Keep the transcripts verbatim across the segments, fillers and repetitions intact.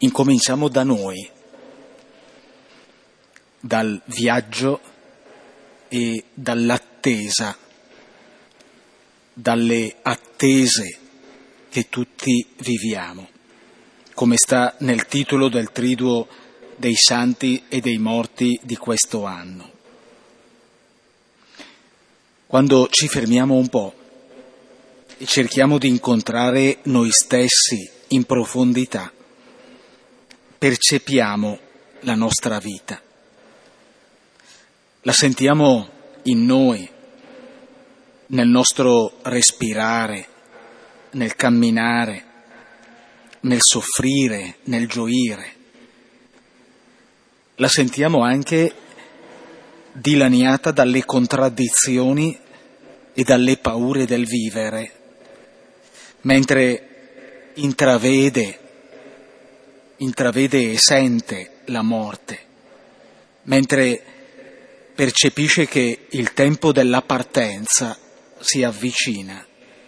incominciamo da noi, dal viaggio e dall'attesa, dalle attese che tutti viviamo, come sta nel titolo del Triduo dei Santi e dei Morti di questo anno. Quando ci fermiamo un po' e cerchiamo di incontrare noi stessi in profondità, percepiamo la nostra vita. La sentiamo in noi, nel nostro respirare, nel camminare, nel soffrire, nel gioire. La sentiamo anche dilaniata dalle contraddizioni e dalle paure del vivere, mentre intravede, intravede e sente la morte, mentre percepisce che il tempo della partenza si avvicina.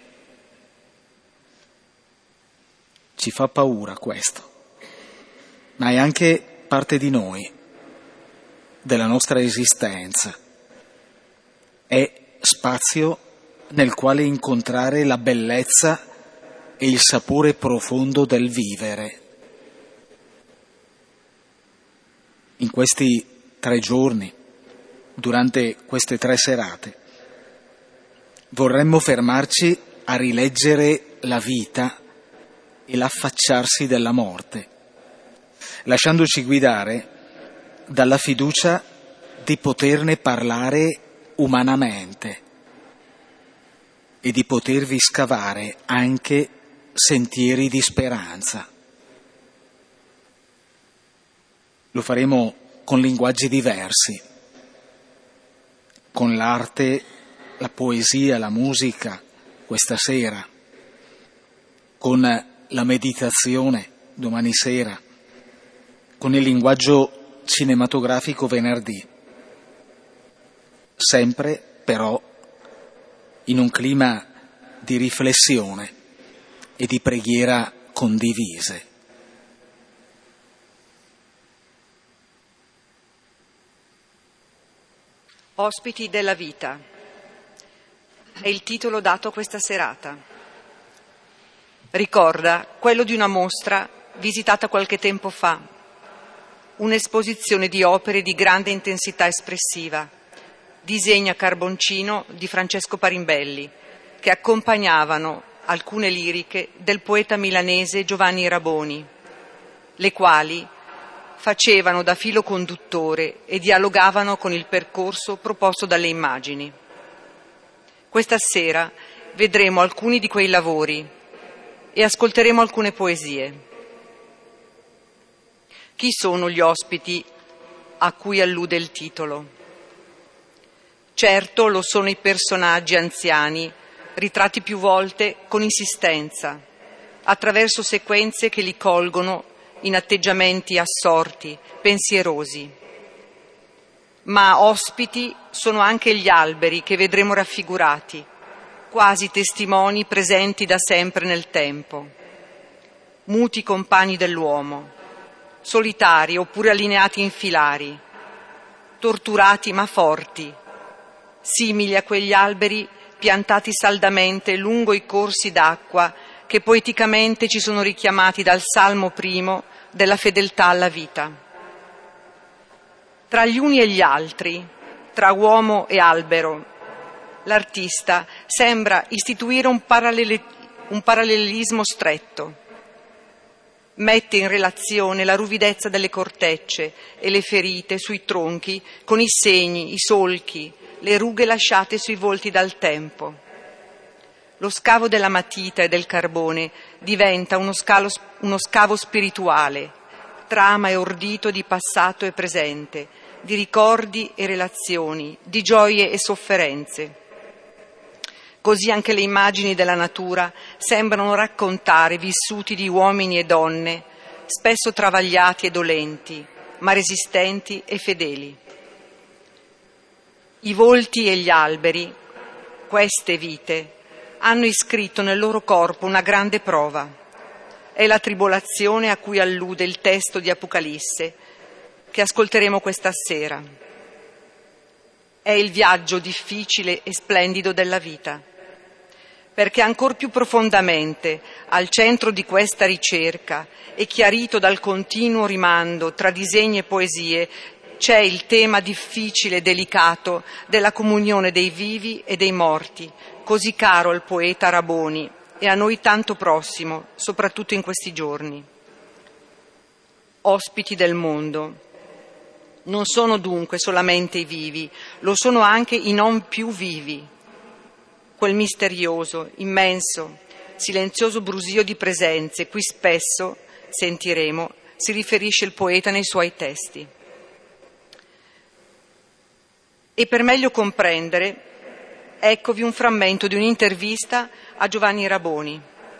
Ci fa paura questo, ma è anche parte di noi, della nostra esistenza. È spazio nel quale incontrare la bellezza e il sapore profondo del vivere. In questi tre giorni, durante queste tre serate, vorremmo fermarci a rileggere la vita e l'affacciarsi della morte, lasciandoci guidare dalla fiducia di poterne parlare umanamente e di potervi scavare anche sentieri di speranza. Lo faremo con linguaggi diversi, con l'arte, la poesia, la musica questa sera, con la meditazione domani sera, con il linguaggio cinematografico venerdì, sempre però in un clima di riflessione e di preghiera condivise. Ospiti della vita è il titolo dato a questa serata. Ricorda quello di una mostra visitata qualche tempo fa, un'esposizione di opere di grande intensità espressiva, disegni a carboncino di Francesco Parimbelli, che accompagnavano alcune liriche del poeta milanese Giovanni Raboni, le quali facevano da filo conduttore e dialogavano con il percorso proposto dalle immagini. Questa sera vedremo alcuni di quei lavori e ascolteremo alcune poesie. Chi sono gli ospiti a cui allude il titolo? Certo lo sono i personaggi anziani, ritratti più volte con insistenza, attraverso sequenze che li colgono in atteggiamenti assorti, pensierosi. Ma ospiti sono anche gli alberi che vedremo raffigurati, quasi testimoni presenti da sempre nel tempo, muti compagni dell'uomo, solitari oppure allineati in filari, torturati ma forti, simili a quegli alberi piantati saldamente lungo i corsi d'acqua che poeticamente ci sono richiamati dal Salmo primo della fedeltà alla vita. Tra gli uni e gli altri, tra uomo e albero, l'artista sembra istituire un, parallele, un parallelismo stretto. Mette in relazione la ruvidezza delle cortecce e le ferite sui tronchi con i segni, i solchi, le rughe lasciate sui volti dal tempo. Lo scavo della matita e del carbone diventa uno, scalo, uno scavo spirituale, trama e ordito di passato e presente, di ricordi e relazioni, di gioie e sofferenze. Così anche le immagini della natura sembrano raccontare vissuti di uomini e donne, spesso travagliati e dolenti, ma resistenti e fedeli. I volti e gli alberi, queste vite, hanno iscritto nel loro corpo una grande prova, è la tribolazione a cui allude il testo di Apocalisse che ascolteremo questa sera. È il viaggio difficile e splendido della vita, perché ancor più profondamente al centro di questa ricerca e chiarito dal continuo rimando tra disegni e poesie c'è il tema difficile e delicato della comunione dei vivi e dei morti, così caro al poeta Raboni e a noi tanto prossimo, soprattutto in questi giorni. Ospiti del mondo. Non sono dunque solamente i vivi, lo sono anche i non più vivi. Quel misterioso, immenso, silenzioso brusio di presenze cui spesso, sentiremo, si riferisce il poeta nei suoi testi. E per meglio comprendere, eccovi un frammento di un'intervista a Giovanni Raboni.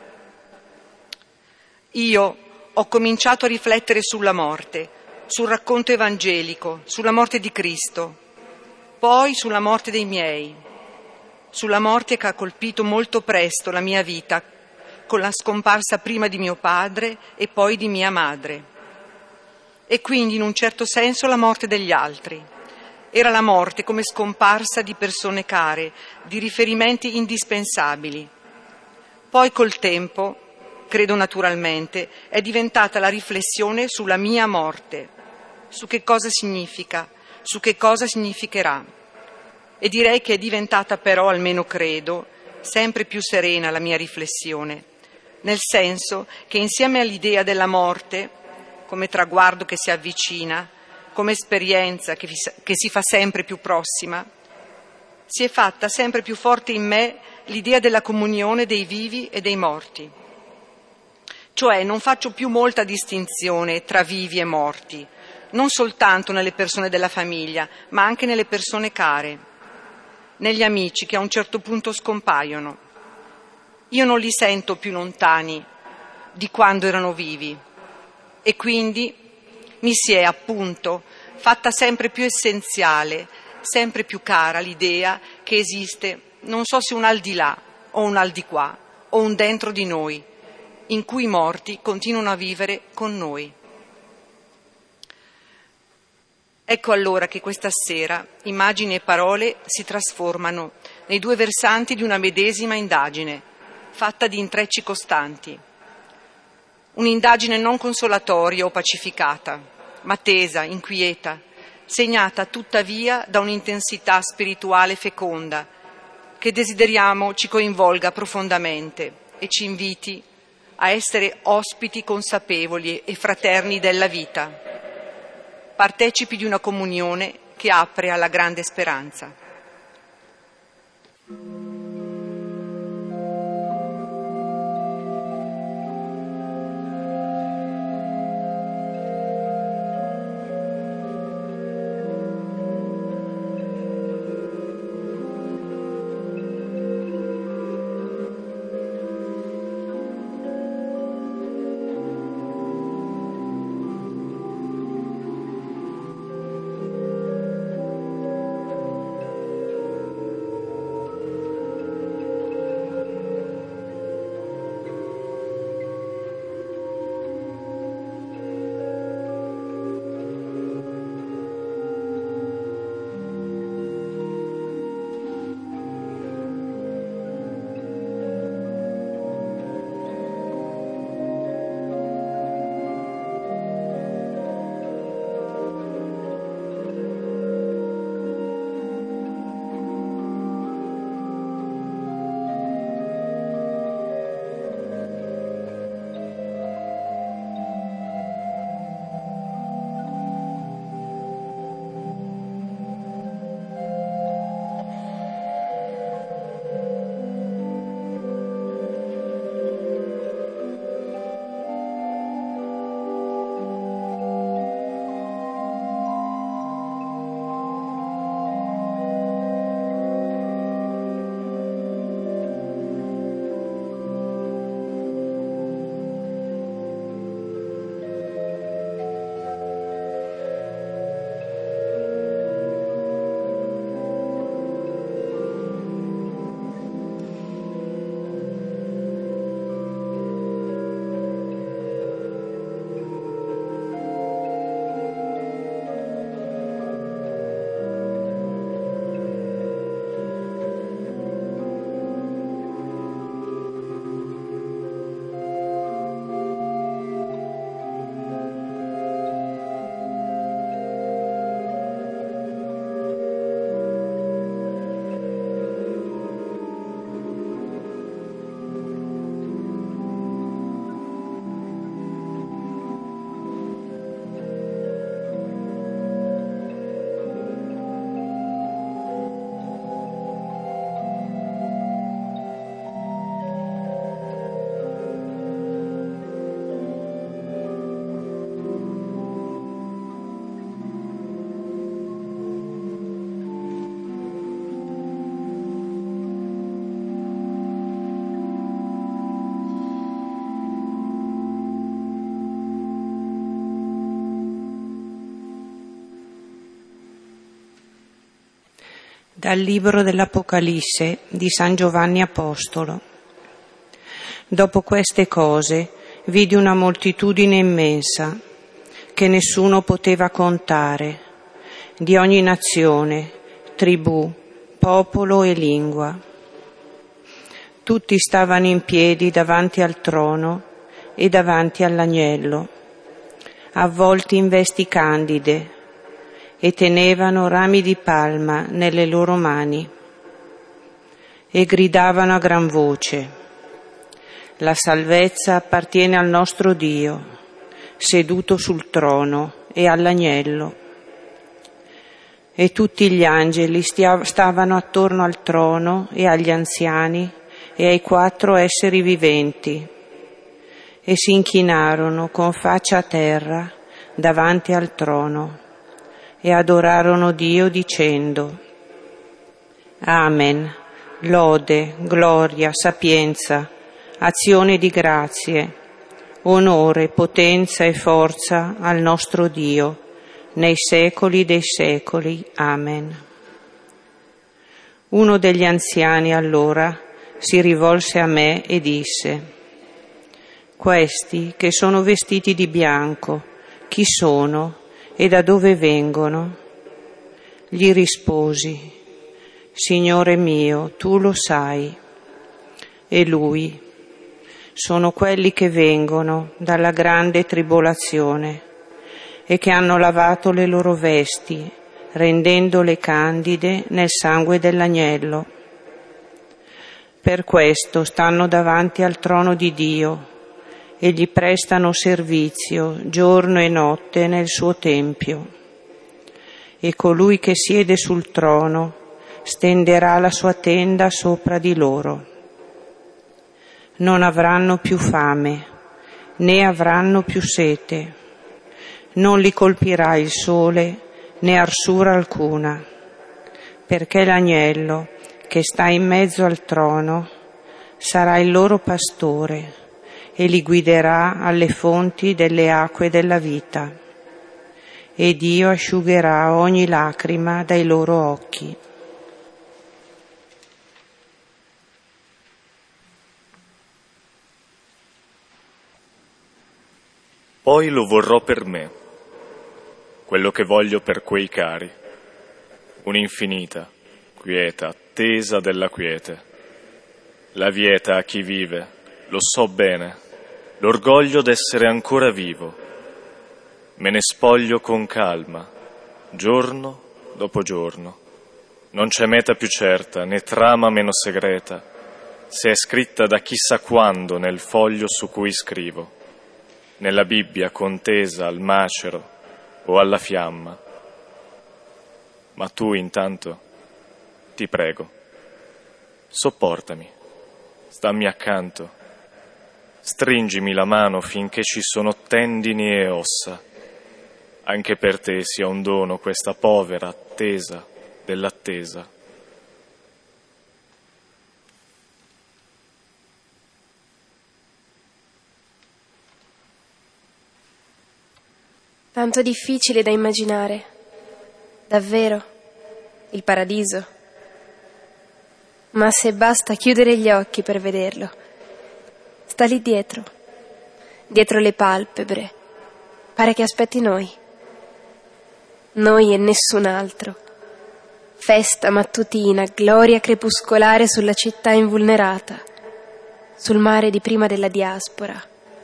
Io ho cominciato a riflettere sulla morte, sul racconto evangelico, sulla morte di Cristo, poi sulla morte dei miei, sulla morte che ha colpito molto presto la mia vita, con la scomparsa prima di mio padre e poi di mia madre, e quindi in un certo senso la morte degli altri. Era la morte come scomparsa di persone care, di riferimenti indispensabili. Poi col tempo, credo naturalmente, è diventata la riflessione sulla mia morte, su che cosa significa, su che cosa significherà. E direi che è diventata però, almeno credo, sempre più serena la mia riflessione, nel senso che insieme all'idea della morte, come traguardo che si avvicina, come esperienza che, che si fa sempre più prossima, si è fatta sempre più forte in me l'idea della comunione dei vivi e dei morti. Cioè non faccio più molta distinzione tra vivi e morti, non soltanto nelle persone della famiglia, ma anche nelle persone care, negli amici che a un certo punto scompaiono. Io non li sento più lontani di quando erano vivi e quindi mi si è appunto fatta sempre più essenziale, sempre più cara l'idea che esiste, non so se un al di là o un al di qua o un dentro di noi, in cui i morti continuano a vivere con noi. Ecco allora che questa sera immagini e parole si trasformano nei due versanti di una medesima indagine, fatta di intrecci costanti. Un'indagine non consolatoria o pacificata, ma tesa, inquieta, segnata tuttavia da un'intensità spirituale feconda, che desideriamo ci coinvolga profondamente e ci inviti a essere ospiti consapevoli e fraterni della vita, partecipi di una comunione che apre alla grande speranza. Dal libro dell'Apocalisse di San Giovanni Apostolo. Dopo queste cose vidi una moltitudine immensa che nessuno poteva contare, di ogni nazione, tribù, popolo e lingua. Tutti stavano in piedi davanti al trono e davanti all'agnello, avvolti in vesti candide, e tenevano rami di palma nelle loro mani e gridavano a gran voce: la salvezza appartiene al nostro Dio, seduto sul trono, e all'agnello. E tutti gli angeli stavano attorno al trono e agli anziani e ai quattro esseri viventi, e si inchinarono con faccia a terra davanti al trono e adorarono Dio dicendo: Amen, lode, gloria, sapienza, azione di grazie, onore, potenza e forza al nostro Dio, nei secoli dei secoli. Amen. Uno degli anziani allora si rivolse a me e disse: questi che sono vestiti di bianco, chi sono e da dove vengono? Gli risposi: Signore mio, tu lo sai. E lui: sono quelli che vengono dalla grande tribolazione e che hanno lavato le loro vesti, rendendole candide nel sangue dell'agnello. Per questo stanno davanti al trono di Dio e gli prestano servizio giorno e notte nel suo tempio. E colui che siede sul trono stenderà la sua tenda sopra di loro. Non avranno più fame, né avranno più sete. Non li colpirà il sole, né arsura alcuna, perché l'agnello che sta in mezzo al trono sarà il loro pastore e li guiderà alle fonti delle acque della vita, e Dio asciugherà ogni lacrima dai loro occhi. Poi lo vorrò per me, quello che voglio per quei cari, un'infinita, quieta, attesa della quiete. La vieta a chi vive, lo so bene, l'orgoglio d'essere ancora vivo. Me ne spoglio con calma, giorno dopo giorno. Non c'è meta più certa, né trama meno segreta, se è scritta da chissà quando nel foglio su cui scrivo, nella Bibbia contesa al macero o alla fiamma. Ma tu intanto, ti prego, sopportami, stammi accanto, stringimi la mano finché ci sono tendini e ossa. Anche per te sia un dono questa povera attesa dell'attesa. Tanto difficile da immaginare, davvero, il paradiso. Ma se basta chiudere gli occhi per vederlo, sta lì dietro, dietro le palpebre, pare che aspetti noi, noi e nessun altro. Festa mattutina, gloria crepuscolare sulla città invulnerata, sul mare di prima della diaspora.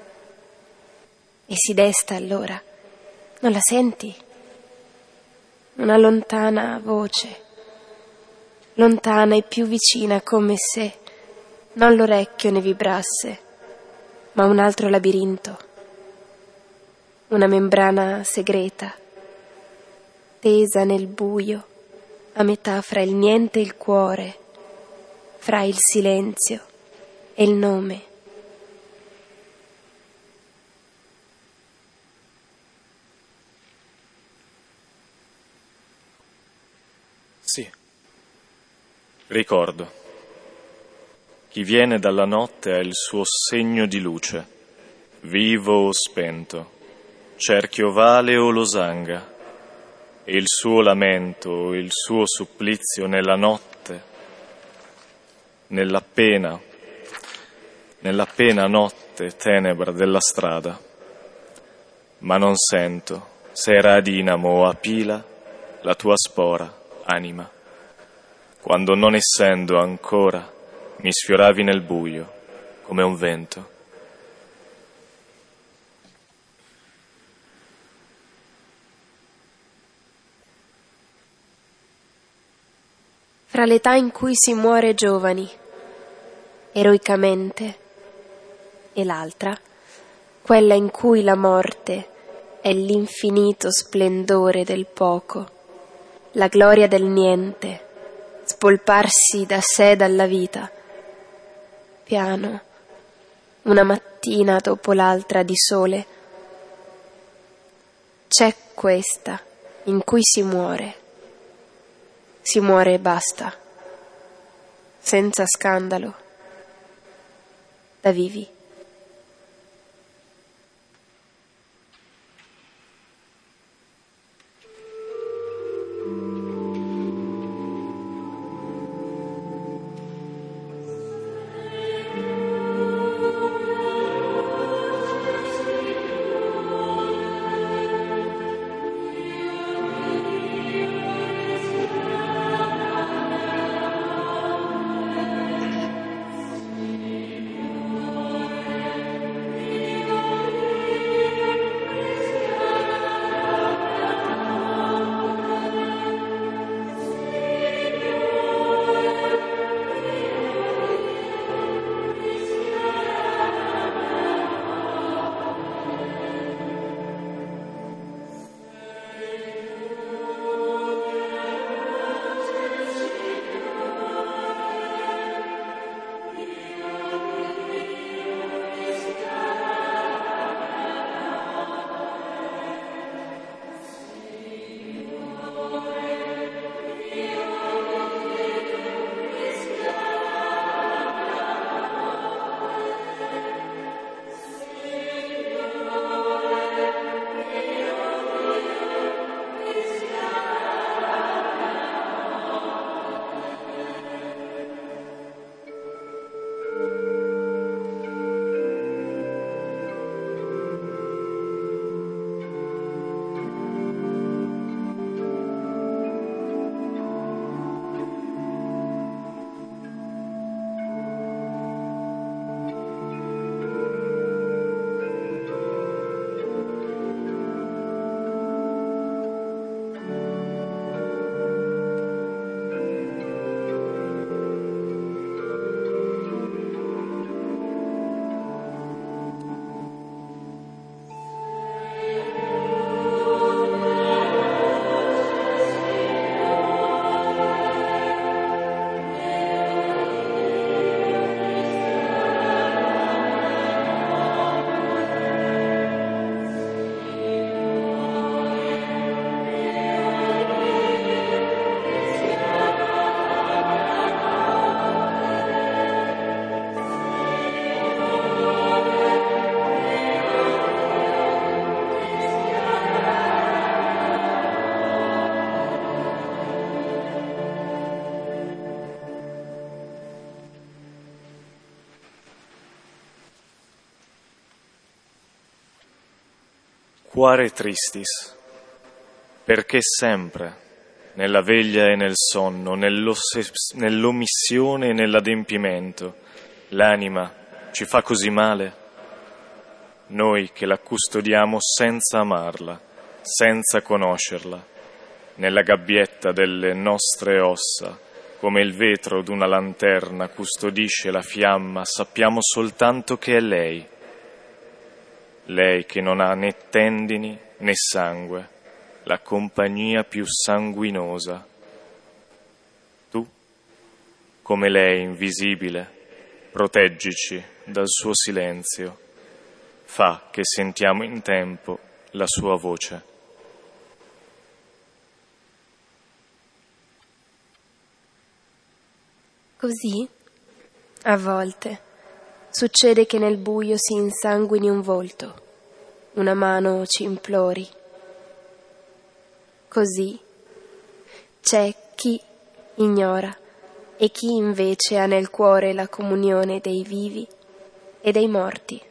E si desta allora. Non la senti? Una lontana voce, lontana e più vicina, come se non l'orecchio ne vibrasse, ma un altro labirinto, una membrana segreta, tesa nel buio, a metà fra il niente e il cuore, fra il silenzio e il nome. Sì, ricordo. Chi viene dalla notte ha il suo segno di luce, vivo o spento, cerchio ovale o losanga, e il suo lamento, il suo supplizio nella notte, nell'appena, nell'appena notte tenebra della strada. Ma non sento, se era a Dinamo o a Pila, la tua spora, anima, quando non essendo ancora mi sfioravi nel buio come un vento. Fra l'età in cui si muore giovani, eroicamente, e l'altra, quella in cui la morte è l'infinito splendore del poco, la gloria del niente, spolparsi da sé dalla vita, piano, una mattina dopo l'altra di sole. C'è questa in cui si muore, si muore e basta, senza scandalo, da vivi. Quare tristis, perché sempre, nella veglia e nel sonno, nell'omissione e nell'adempimento, l'anima ci fa così male? Noi che la custodiamo senza amarla, senza conoscerla, nella gabbietta delle nostre ossa, come il vetro d'una lanterna custodisce la fiamma, sappiamo soltanto che è lei. Lei che non ha né tendini né sangue, la compagnia più sanguinosa. Tu, come lei invisibile, proteggici dal suo silenzio, fa che sentiamo in tempo la sua voce. Così, a volte, succede che nel buio si insanguini un volto, una mano ci implori. Così c'è chi ignora e chi invece ha nel cuore la comunione dei vivi e dei morti.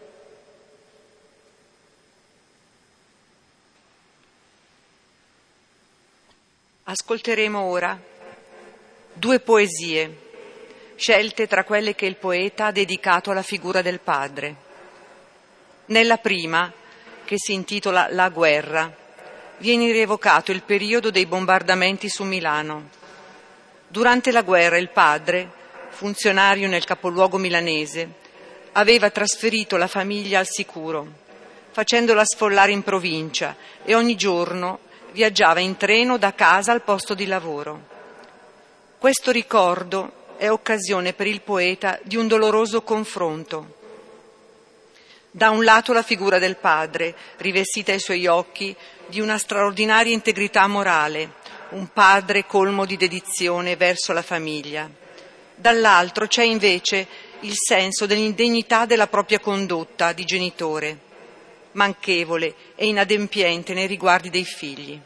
Ascolteremo ora due poesie, scelte tra quelle che il poeta ha dedicato alla figura del padre. Nella prima, che si intitola La guerra, viene rievocato il periodo dei bombardamenti su Milano. Durante la guerra il padre, funzionario nel capoluogo milanese, aveva trasferito la famiglia al sicuro, facendola sfollare in provincia, e ogni giorno viaggiava in treno da casa al posto di lavoro. Questo ricordo è occasione per il poeta di un doloroso confronto. Da un lato la figura del padre, rivestita ai suoi occhi di una straordinaria integrità morale, un padre colmo di dedizione verso la famiglia. Dall'altro c'è invece il senso dell'indegnità della propria condotta di genitore, manchevole e inadempiente nei riguardi dei figli.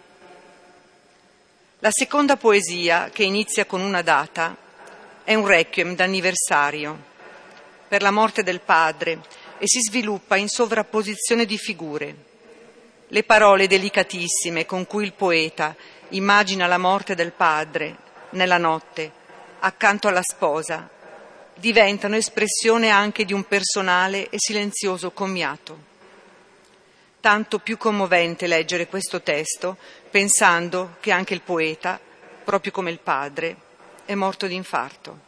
La seconda poesia, che inizia con una data, è un requiem d'anniversario per la morte del padre e si sviluppa in sovrapposizione di figure. Le parole delicatissime con cui il poeta immagina la morte del padre nella notte accanto alla sposa diventano espressione anche di un personale e silenzioso commiato. Tanto più commovente leggere questo testo pensando che anche il poeta, proprio come il padre, è morto di infarto.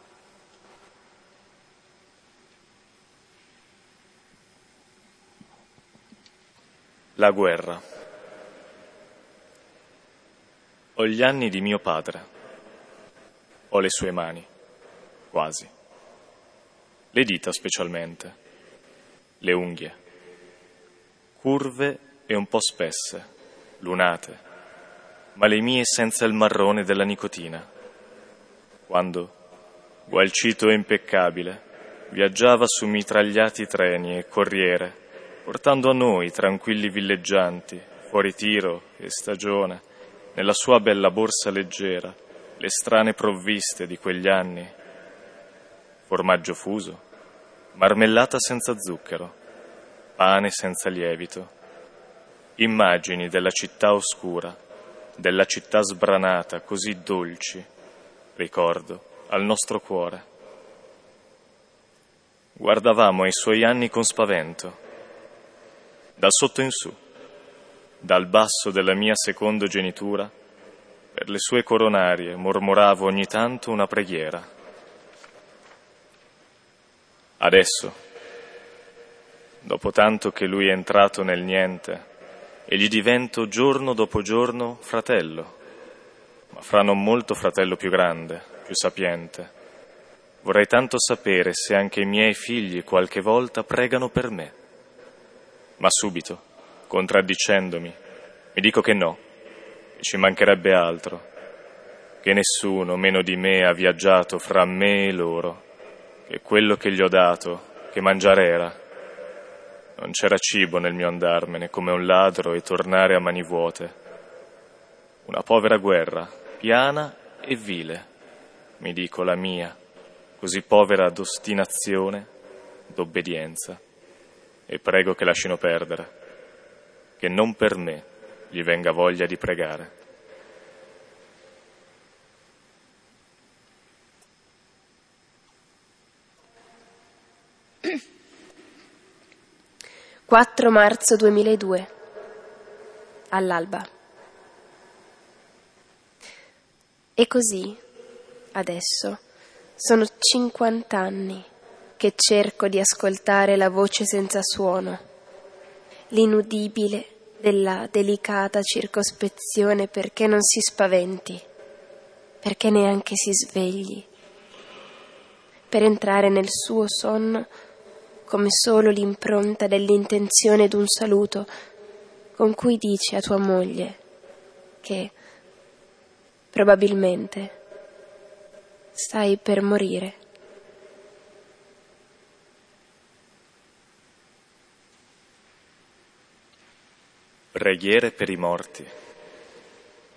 La guerra. Ho gli anni di mio padre. Ho le sue mani, quasi. Le dita specialmente. Le unghie. Curve e un po' spesse, lunate, ma le mie senza il marrone della nicotina. Quando, gualcito e impeccabile, viaggiava su mitragliati treni e corriere, portando a noi, tranquilli villeggianti, fuori tiro e stagione, nella sua bella borsa leggera, le strane provviste di quegli anni. Formaggio fuso, marmellata senza zucchero, pane senza lievito, immagini della città oscura, della città sbranata, così dolci, ricordo, al nostro cuore. Guardavamo ai suoi anni con spavento, da sotto in su, dal basso della mia secondogenitura, per le sue coronarie mormoravo ogni tanto una preghiera. Adesso, dopo tanto che lui è entrato nel niente, e gli divento giorno dopo giorno fratello, ma fra non molto fratello più grande, più sapiente. Vorrei tanto sapere se anche i miei figli qualche volta pregano per me. Ma subito, contraddicendomi, mi dico che no, e ci mancherebbe altro, che nessuno meno di me ha viaggiato fra me e loro, che quello che gli ho dato, che mangiare era. Non c'era cibo nel mio andarmene, come un ladro e tornare a mani vuote. Una povera guerra, piana e vile, mi dico la mia, così povera d'ostinazione, d'obbedienza. E prego che lasciano perdere, che non per me gli venga voglia di pregare. quattro marzo duemiladue, all'alba. E così, adesso, sono cinquant'anni che cerco di ascoltare la voce senza suono, l'inudibile della delicata circospezione, perché non si spaventi, perché neanche si svegli, per entrare nel suo sonno come solo l'impronta dell'intenzione d'un saluto con cui dici a tua moglie che probabilmente stai per morire. Preghiere per i morti.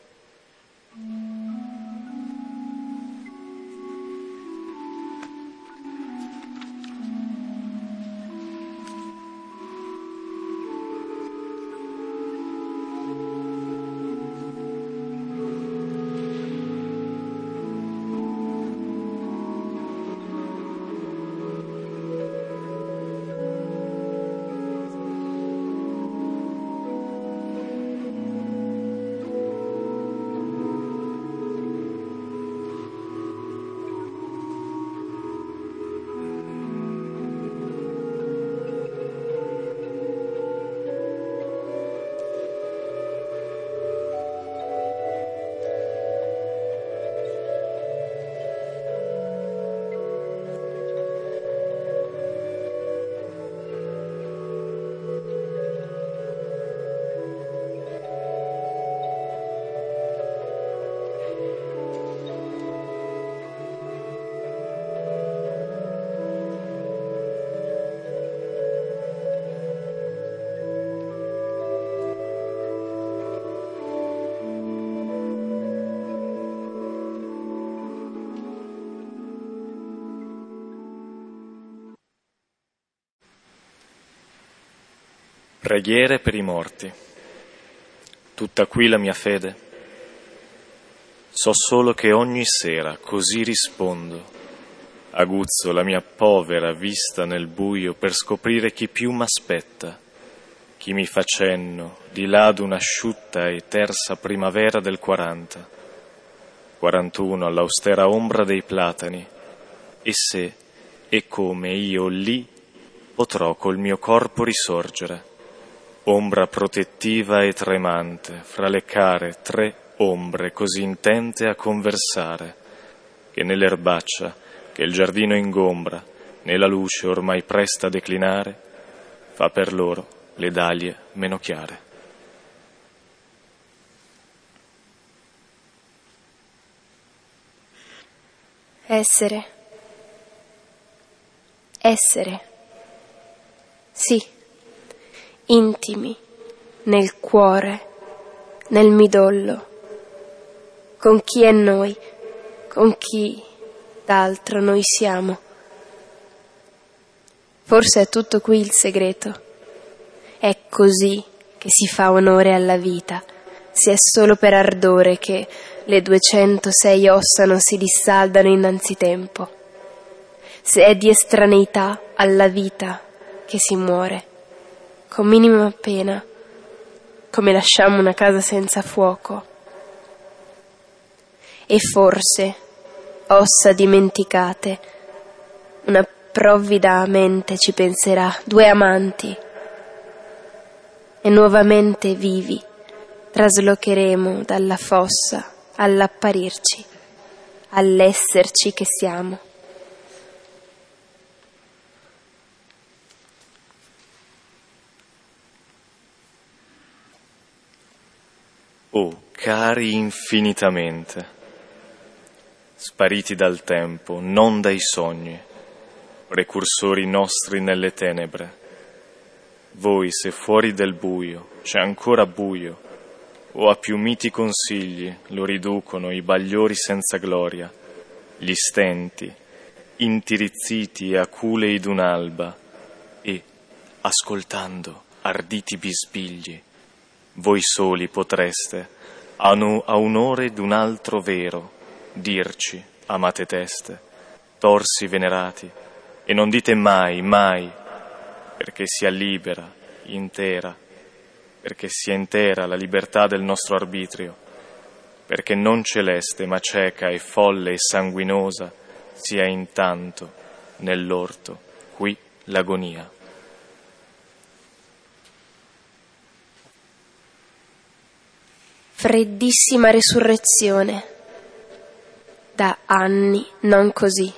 Preghiere per i morti. Tutta qui la mia fede. So solo che ogni sera così rispondo. Aguzzo la mia povera vista nel buio per scoprire chi più m'aspetta, chi mi fa cenno di là d'un'asciutta e tersa primavera del quaranta, quarantuno all'austera ombra dei platani, e se e come io lì potrò col mio corpo risorgere, ombra protettiva e tremante, fra le care tre ombre così intente a conversare, che né l'erbaccia che il giardino ingombra, né la luce ormai presta a declinare, fa per loro le daglie meno chiare. Essere. Essere. Sì. Intimi, nel cuore, nel midollo, con chi è noi, con chi d'altro noi siamo. Forse è tutto qui il segreto. È così che si fa onore alla vita, se è solo per ardore che le duecentosei ossa non si dissaldano innanzitempo, se è di estraneità alla vita che si muore, con minima pena, come lasciamo una casa senza fuoco. E forse, ossa dimenticate, una provvida mente ci penserà, due amanti, e nuovamente vivi traslocheremo dalla fossa all'apparirci, all'esserci che siamo. Oh, cari infinitamente, spariti dal tempo, non dai sogni, precursori nostri nelle tenebre, voi se fuori del buio c'è ancora buio, o a più miti consigli lo riducono i bagliori senza gloria, gli stenti, intirizziti e aculei d'un'alba, e, ascoltando arditi bisbigli, voi soli potreste, a onore d'un altro vero, dirci, amate teste, torsi venerati, e non dite mai, mai, perché sia libera, intera, perché sia intera la libertà del nostro arbitrio, perché non celeste ma cieca e folle e sanguinosa sia intanto nell'orto qui l'agonia. Freddissima resurrezione, da anni non così.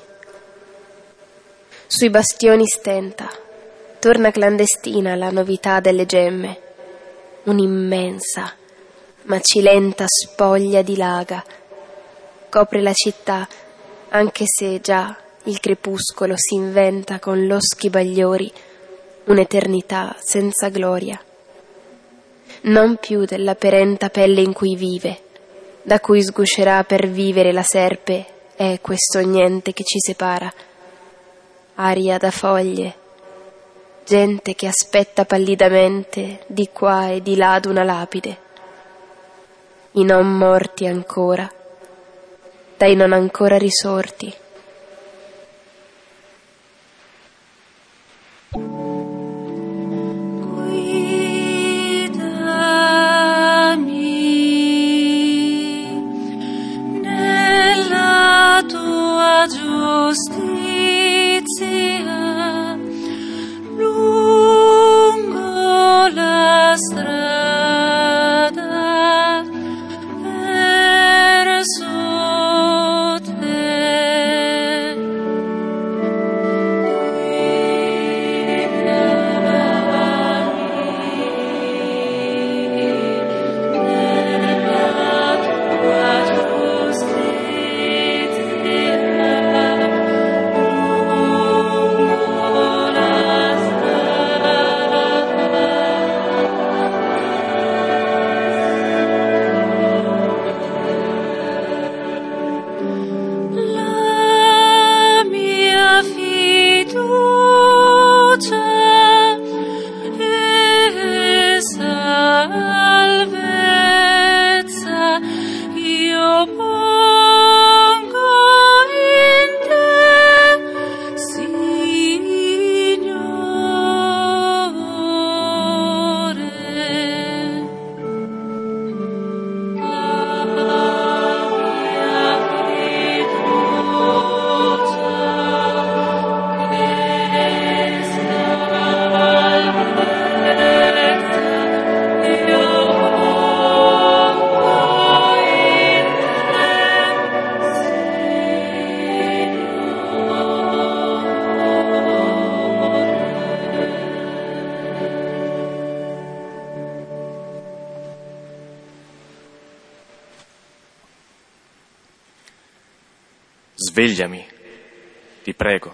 Sui bastioni stenta, torna clandestina la novità delle gemme, un'immensa, macilenta spoglia dilaga, copre la città, anche se già il crepuscolo si inventa con loschi bagliori un'eternità senza gloria. Non più della perenta pelle in cui vive, da cui sguscerà per vivere la serpe, è questo niente che ci separa. Aria da foglie, gente che aspetta pallidamente di qua e di là ad una lapide, i non morti ancora, dai non ancora risorti. Giustizia lungo la strada verso te. Svegliami, ti prego.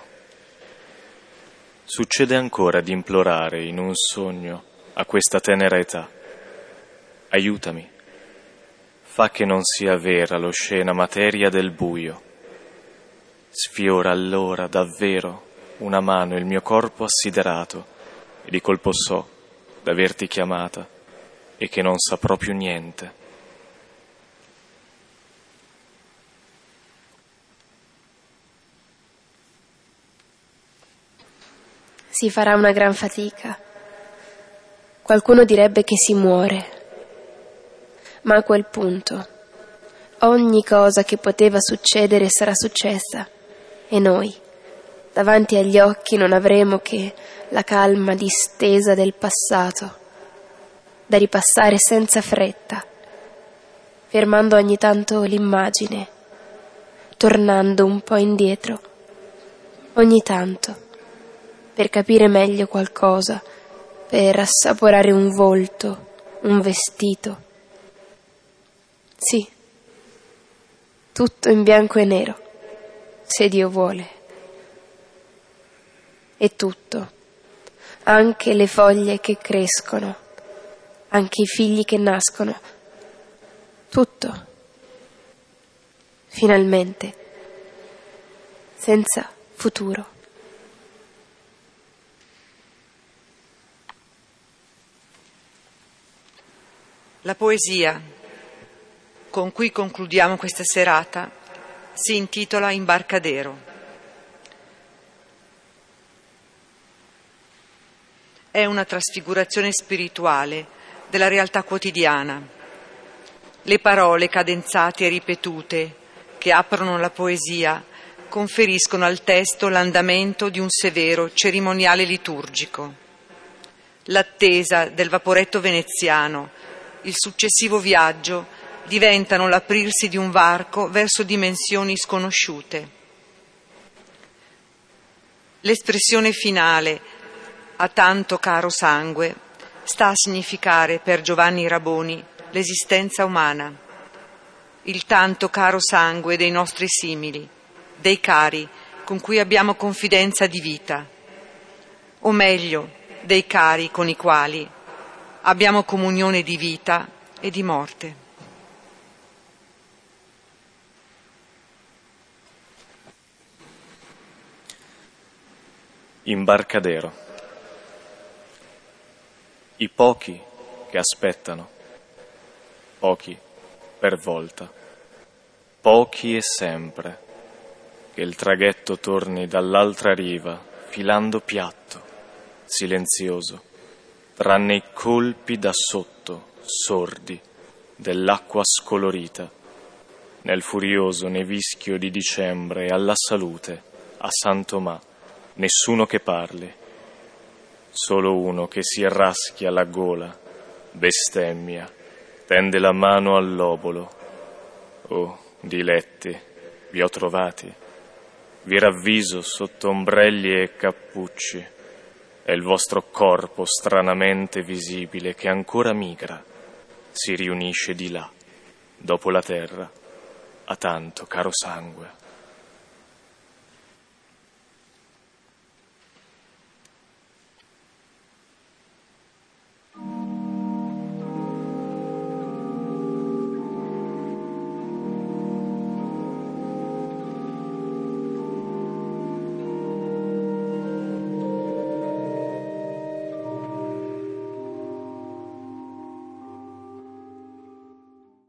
Succede ancora di implorare in un sogno a questa tenera età. Aiutami. Fa che non sia vera l'oscena materia del buio. Sfiora allora davvero una mano il mio corpo assiderato e di colpo so d'averti chiamata e che non saprò più niente. Si farà una gran fatica. Qualcuno direbbe che si muore. Ma a quel punto ogni cosa che poteva succedere sarà successa e noi, davanti agli occhi, non avremo che la calma distesa del passato, da ripassare senza fretta, fermando ogni tanto l'immagine, tornando un po' indietro, ogni tanto, per capire meglio qualcosa, per assaporare un volto, un vestito. Sì, tutto in bianco e nero, se Dio vuole. E tutto, anche le foglie che crescono, anche i figli che nascono, tutto, finalmente, senza futuro. La poesia con cui concludiamo questa serata si intitola Imbarcadero. È una trasfigurazione spirituale della realtà quotidiana. Le parole cadenzate e ripetute che aprono la poesia conferiscono al testo l'andamento di un severo cerimoniale liturgico. L'attesa del vaporetto veneziano, il successivo viaggio diventano l'aprirsi di un varco verso dimensioni sconosciute. L'espressione finale, a tanto caro sangue, sta a significare per Giovanni Raboni l'esistenza umana, il tanto caro sangue dei nostri simili, dei cari con cui abbiamo confidenza di vita, o meglio, dei cari con i quali abbiamo comunione di vita e di morte. Imbarcadero. I pochi che aspettano, pochi per volta, pochi e sempre, che il traghetto torni dall'altra riva filando piatto, silenzioso, tranne i colpi da sotto, sordi, dell'acqua scolorita, nel furioso nevischio di dicembre alla salute, a San Tomà, nessuno che parli, solo uno che si raschia la gola, bestemmia, tende la mano all'obolo. Oh, diletti, vi ho trovati, vi ravviso sotto ombrelli e cappucci, è il vostro corpo stranamente visibile che ancora migra, si riunisce di là, dopo la terra, a tanto caro sangue.